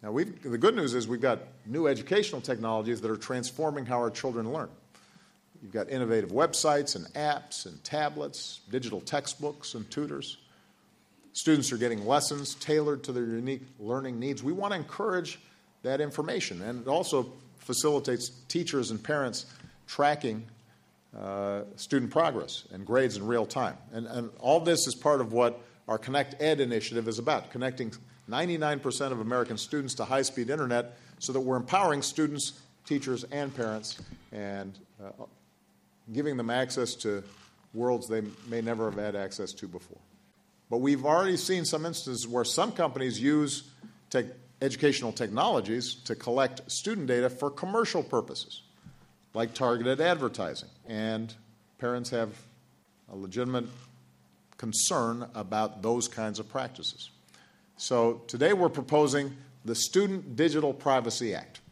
Now, the good news is we've got new educational technologies that are transforming how our children learn. You've got innovative websites and apps and tablets, digital textbooks and tutors. Students are getting lessons tailored to their unique learning needs. We want to encourage that information, and it also facilitates teachers and parents tracking student progress and grades in real time. And all this is part of what our Connect Ed initiative is about, connecting 99% of American students to high-speed internet so that we're empowering students, teachers, and parents and giving them access to worlds they may never have had access to before. But we've already seen some instances where some companies use educational technologies to collect student data for commercial purposes, like targeted advertising. And parents have a legitimate concern about those kinds of practices. So today we're proposing the Student Digital Privacy Act.